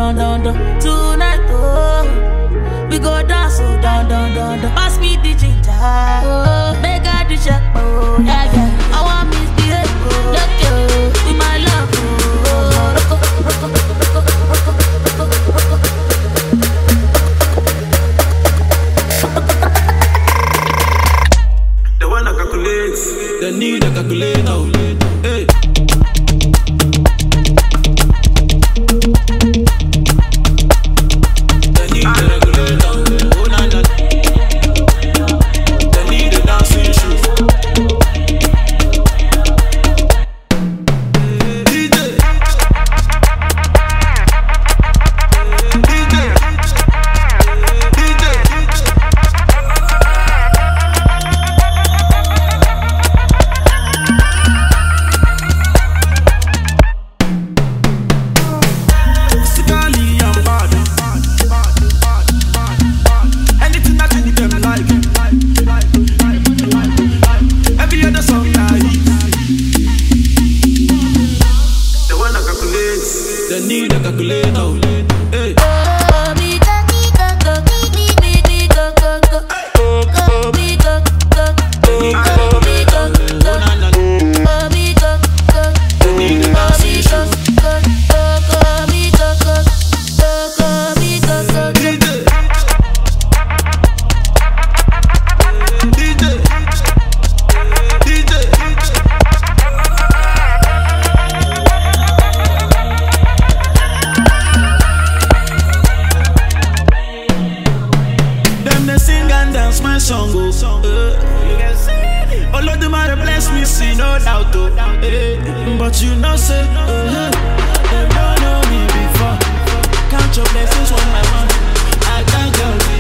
down. Tonight, oh, we go dance, oh, down. Pass me the ginger, oh, make I the check, oh, yeah. I want misbehave, oh, let you be my love, oh. They wanna calculate, they need a calculator. Hey. They need a calculator. Hey. Dance my song, you can see all of them are bless me, see no doubt, but you know say, they don't know me before. Count your blessings on my mind, I can't go.